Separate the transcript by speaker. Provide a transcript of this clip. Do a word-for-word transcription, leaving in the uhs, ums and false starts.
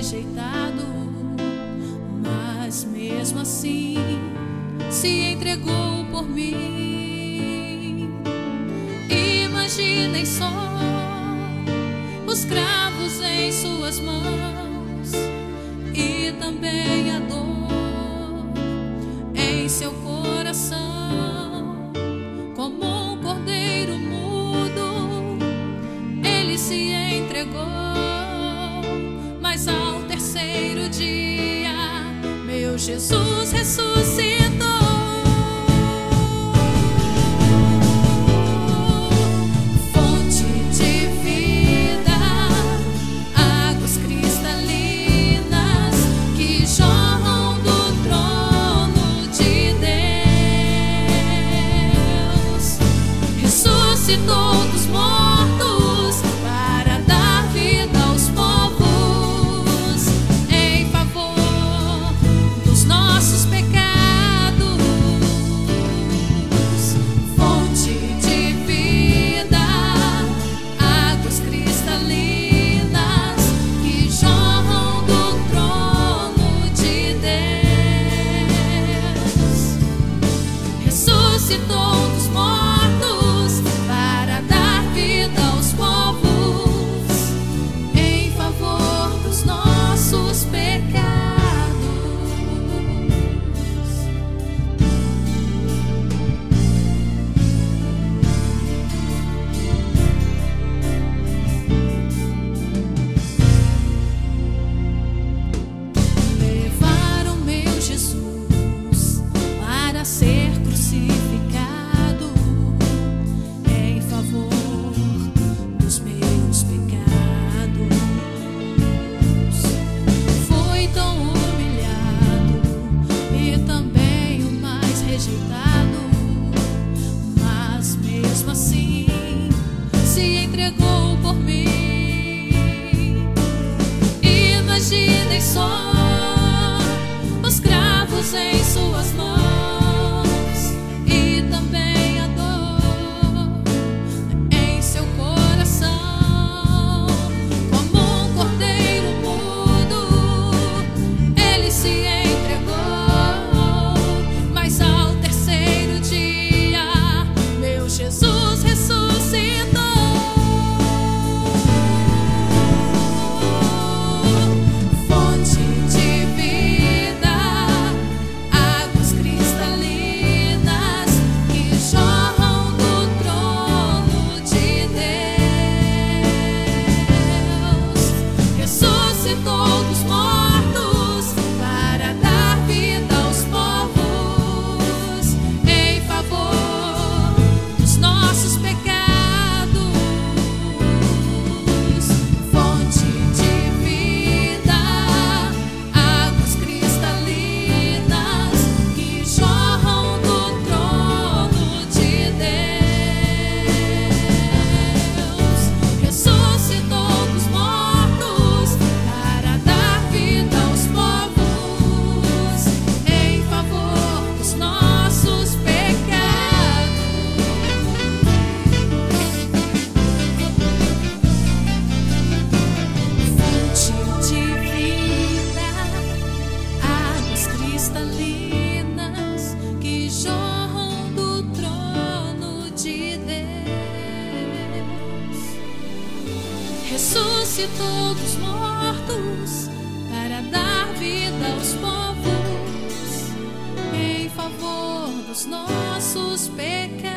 Speaker 1: rejeitado, mas mesmo assim se entregou por mim. Imaginem só os cravos em suas mãos e também a dor em seu coração. Como um cordeiro mudo, ele se entregou, mas ao terceiro dia meu Jesus ressuscitou. Ressuscitou dos mortos para dar vida aos povos, em favor dos nossos pecados. Fonte de vida, águas cristalinas que jorram do trono de Deus. Ressuscitou dos mortos ser crucificado em favor dos meus pecados. Foi tão humilhado e também o mais rejeitado, mas mesmo assim se entregou por mim. Imaginem só os cravos em suas mãos e também a dor em seu coração. Como um cordeiro mudo, ele se entregou, mas ao terceiro dia meu Jesus ressuscitou. Fonte de vida, águas cristalinas que jorram do trono de Deus. Ressuscitou dos mortos para dar vida aos povos, em favor dos nossos pecados. Fonte de vida, águas cristalinas que jorram do trono de Deus. Ressuscitou dos mortos para dar vida aos povos, em favor dos nossos pecados. Fonte de vida, águas cristalinas que jorram do trono de Deus. Ressuscitou dos mortos para dar vida aos povos, em favor dos nossos pecados.